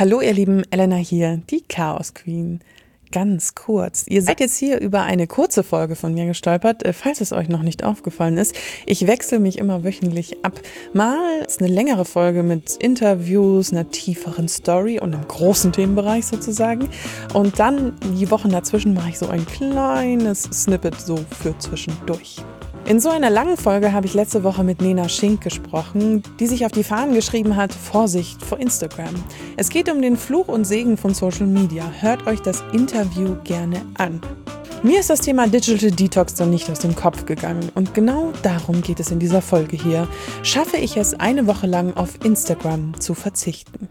Hallo ihr Lieben, Elena hier, die Chaos Queen. Ganz kurz, ihr seid jetzt hier über eine kurze Folge von mir gestolpert, falls es euch noch nicht aufgefallen ist. Ich wechsle mich immer wöchentlich ab. Mal ist eine längere Folge mit Interviews, einer tieferen Story und einem großen Themenbereich sozusagen. Und dann die Wochen dazwischen mache ich so ein kleines Snippet so für zwischendurch. In so einer langen Folge habe ich letzte Woche mit Nena Schink gesprochen, die sich auf die Fahnen geschrieben hat, Vorsicht vor Instagram. Es geht um den Fluch und Segen von Social Media. Hört euch das Interview gerne an. Mir ist das Thema Digital Detox dann nicht aus dem Kopf gegangen und genau darum geht es in dieser Folge hier. Schaffe ich es, eine Woche lang auf Instagram zu verzichten?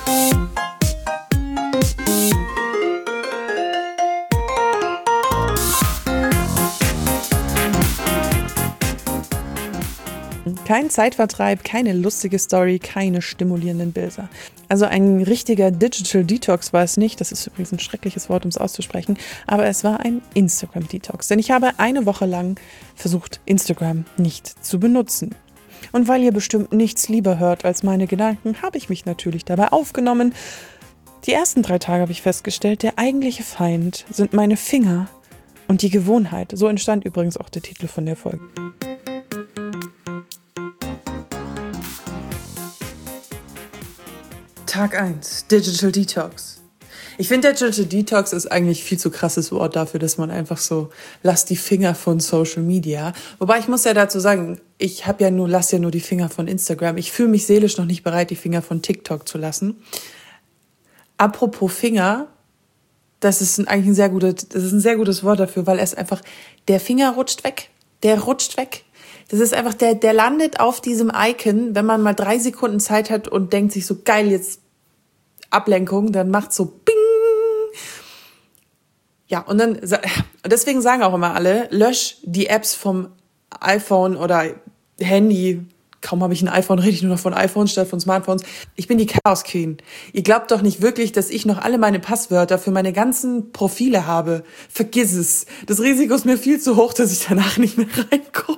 Kein Zeitvertreib, keine lustige Story, keine stimulierenden Bilder. Also ein richtiger Digital Detox war es nicht. Das ist übrigens ein schreckliches Wort, um es auszusprechen. Aber es war ein Instagram Detox. Denn ich habe eine Woche lang versucht, Instagram nicht zu benutzen. Und weil ihr bestimmt nichts lieber hört als meine Gedanken, habe ich mich natürlich dabei aufgenommen. Die ersten 3 Tage habe ich festgestellt, der eigentliche Feind sind meine Finger und die Gewohnheit. So entstand übrigens auch der Titel von der Folge. Tag 1, Digital Detox. Ich finde, Digital Detox ist eigentlich viel zu krasses Wort dafür, dass man einfach so, lasst die Finger von Social Media. Wobei ich muss ja dazu sagen, lass ja nur die Finger von Instagram. Ich fühle mich seelisch noch nicht bereit, die Finger von TikTok zu lassen. Apropos Finger, das ist eigentlich ein sehr gutes Wort dafür, weil es einfach, der Finger rutscht weg. Der rutscht weg. Das ist einfach, der landet auf diesem Icon, wenn man mal 3 Sekunden Zeit hat und denkt sich so, geil, jetzt Ablenkung, dann macht so Bing. Ja, und deswegen sagen auch immer alle, lösch die Apps vom iPhone oder Handy. Kaum habe ich ein iPhone, rede ich nur noch von iPhones statt von Smartphones. Ich bin die Chaos Queen. Ihr glaubt doch nicht wirklich, dass ich noch alle meine Passwörter für meine ganzen Profile habe. Vergiss es. Das Risiko ist mir viel zu hoch, dass ich danach nicht mehr reinkomme.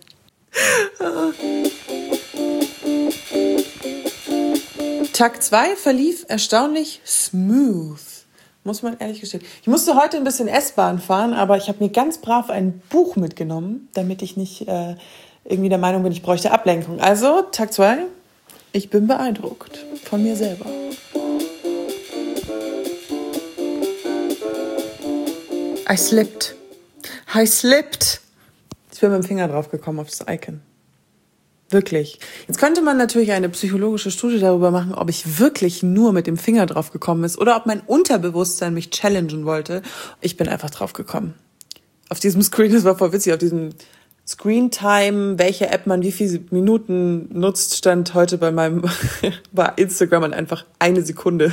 Tag 2 verlief erstaunlich smooth, muss man ehrlich gestehen. Ich musste heute ein bisschen S-Bahn fahren, aber ich habe mir ganz brav ein Buch mitgenommen, damit ich nicht irgendwie der Meinung bin, ich bräuchte Ablenkung. Also, Tag 2, ich bin beeindruckt von mir selber. I slipped. Ich bin mit dem Finger drauf gekommen auf das Icon. Wirklich. Jetzt könnte man natürlich eine psychologische Studie darüber machen, ob ich wirklich nur mit dem Finger drauf gekommen ist oder ob mein Unterbewusstsein mich challengen wollte. Ich bin einfach drauf gekommen. Auf diesem Screen, das war voll witzig, auf diesem Screen Time, welche App man wie viele Minuten nutzt, stand heute bei Instagram und einfach 1 Sekunde.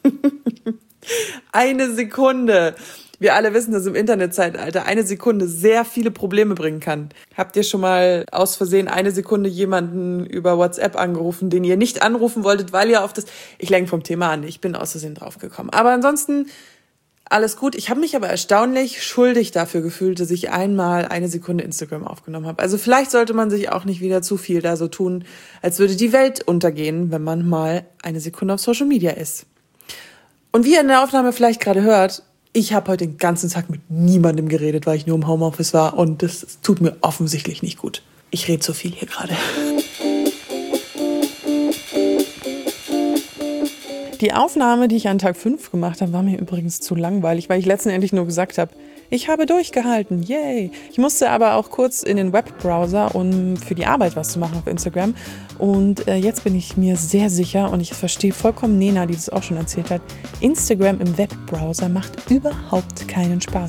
1 Sekunde. Wir alle wissen, dass im Internetzeitalter 1 Sekunde sehr viele Probleme bringen kann. Habt ihr schon mal aus Versehen 1 Sekunde jemanden über WhatsApp angerufen, den ihr nicht anrufen wolltet, weil ihr ich lenke vom Thema an, ich bin aus Versehen draufgekommen. Aber ansonsten alles gut. Ich habe mich aber erstaunlich schuldig dafür gefühlt, dass ich einmal 1 Sekunde Instagram aufgenommen habe. Also vielleicht sollte man sich auch nicht wieder zu viel da so tun, als würde die Welt untergehen, wenn man mal 1 Sekunde auf Social Media ist. Und wie ihr in der Aufnahme vielleicht gerade hört, ich habe heute den ganzen Tag mit niemandem geredet, weil ich nur im Homeoffice war und das tut mir offensichtlich nicht gut. Ich rede zu viel hier gerade. Die Aufnahme, die ich an Tag 5 gemacht habe, war mir übrigens zu langweilig, weil ich letztendlich nur gesagt habe, ich habe durchgehalten, yay. Ich musste aber auch kurz in den Webbrowser, um für die Arbeit was zu machen auf Instagram. Und jetzt bin ich mir sehr sicher und ich verstehe vollkommen Nena, die das auch schon erzählt hat, Instagram im Webbrowser macht überhaupt keinen Spaß.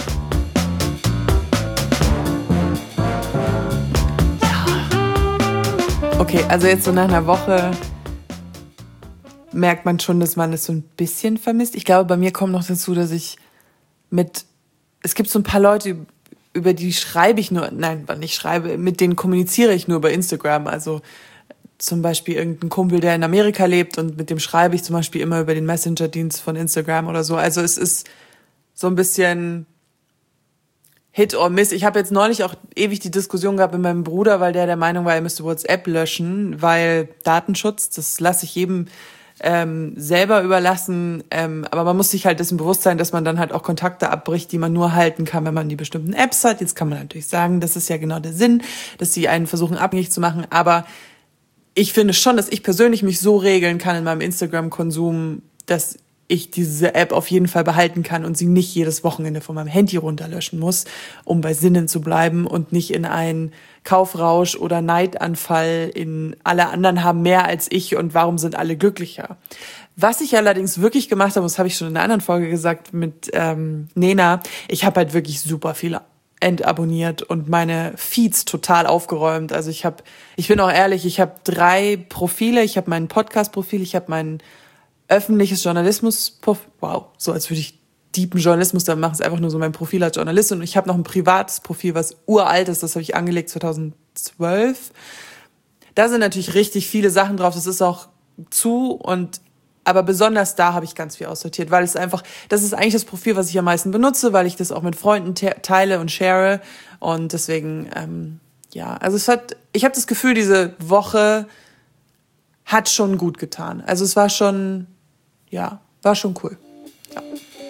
Ja. Okay, also jetzt so nach einer Woche merkt man schon, dass man es so ein bisschen vermisst. Ich glaube, bei mir kommt noch dazu, dass ich es gibt so ein paar Leute, über die mit denen kommuniziere ich nur über Instagram. Also zum Beispiel irgendein Kumpel, der in Amerika lebt und mit dem schreibe ich zum Beispiel immer über den Messenger-Dienst von Instagram oder so. Also es ist so ein bisschen Hit or Miss. Ich habe jetzt neulich auch ewig die Diskussion gehabt mit meinem Bruder, weil der Meinung war, er müsste WhatsApp löschen, weil Datenschutz, das lasse ich jedem selber überlassen. Aber man muss sich halt dessen bewusst sein, dass man dann halt auch Kontakte abbricht, die man nur halten kann, wenn man die bestimmten Apps hat. Jetzt kann man natürlich sagen, das ist ja genau der Sinn, dass sie einen versuchen abhängig zu machen. Aber ich finde schon, dass ich persönlich mich so regeln kann in meinem Instagram-Konsum, dass ich diese App auf jeden Fall behalten kann und sie nicht jedes Wochenende von meinem Handy runterlöschen muss, um bei Sinnen zu bleiben und nicht in einen Kaufrausch oder Neidanfall in alle anderen haben mehr als ich und warum sind alle glücklicher. Was ich allerdings wirklich gemacht habe, das habe ich schon in einer anderen Folge gesagt mit Nena, ich habe halt wirklich super viele entabonniert und meine Feeds total aufgeräumt. Also ich bin auch ehrlich, ich habe 3 Profile, ich habe mein Podcast-Profil, ich habe mein öffentliches Journalismus-Profil, wow, so als würde ich deepen Journalismus da machen, ist einfach nur so mein Profil als Journalistin und ich habe noch ein privates Profil, was uralt ist, das habe ich angelegt 2012. Da sind natürlich richtig viele Sachen drauf, das ist auch aber besonders da habe ich ganz viel aussortiert, weil das ist eigentlich das Profil, was ich am meisten benutze, weil ich das auch mit Freunden teile und share und deswegen, also ich habe das Gefühl, diese Woche hat schon gut getan. Also es war schon cool. Ja.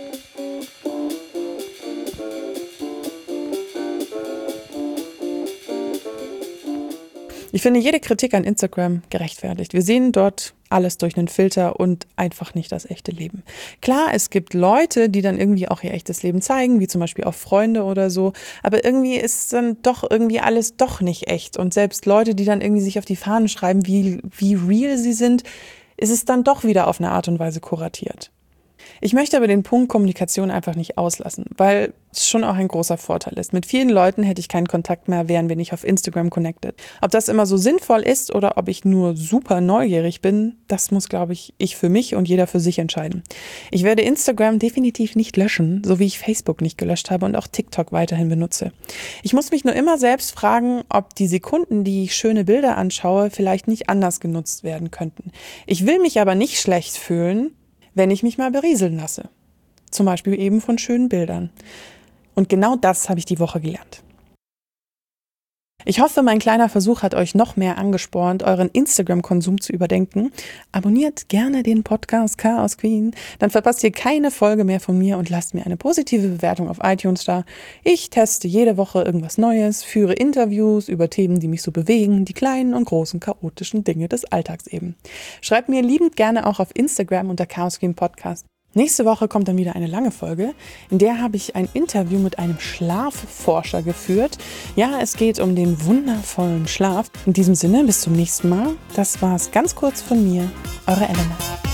Ich finde jede Kritik an Instagram gerechtfertigt. Wir sehen dort alles durch einen Filter und einfach nicht das echte Leben. Klar, es gibt Leute, die dann irgendwie auch ihr echtes Leben zeigen, wie zum Beispiel auch Freunde oder so, aber irgendwie ist dann doch irgendwie alles doch nicht echt. Und selbst Leute, die dann irgendwie sich auf die Fahnen schreiben, wie real sie sind, ist es dann doch wieder auf eine Art und Weise kuratiert. Ich möchte aber den Punkt Kommunikation einfach nicht auslassen, weil es schon auch ein großer Vorteil ist. Mit vielen Leuten hätte ich keinen Kontakt mehr, wären wir nicht auf Instagram connected. Ob das immer so sinnvoll ist oder ob ich nur super neugierig bin, das muss, glaube ich für mich und jeder für sich entscheiden. Ich werde Instagram definitiv nicht löschen, so wie ich Facebook nicht gelöscht habe und auch TikTok weiterhin benutze. Ich muss mich nur immer selbst fragen, ob die Sekunden, die ich schöne Bilder anschaue, vielleicht nicht anders genutzt werden könnten. Ich will mich aber nicht schlecht fühlen, wenn ich mich mal berieseln lasse. Zum Beispiel eben von schönen Bildern. Und genau das habe ich die Woche gelernt. Ich hoffe, mein kleiner Versuch hat euch noch mehr angespornt, euren Instagram-Konsum zu überdenken. Abonniert gerne den Podcast Chaos Queen, dann verpasst ihr keine Folge mehr von mir und lasst mir eine positive Bewertung auf iTunes da. Ich teste jede Woche irgendwas Neues, führe Interviews über Themen, die mich so bewegen, die kleinen und großen chaotischen Dinge des Alltags eben. Schreibt mir liebend gerne auch auf Instagram unter Chaos Queen Podcast. Nächste Woche kommt dann wieder eine lange Folge, in der habe ich ein Interview mit einem Schlafforscher geführt. Ja, es geht um den wundervollen Schlaf. In diesem Sinne, bis zum nächsten Mal. Das war's ganz kurz von mir, eure Elena.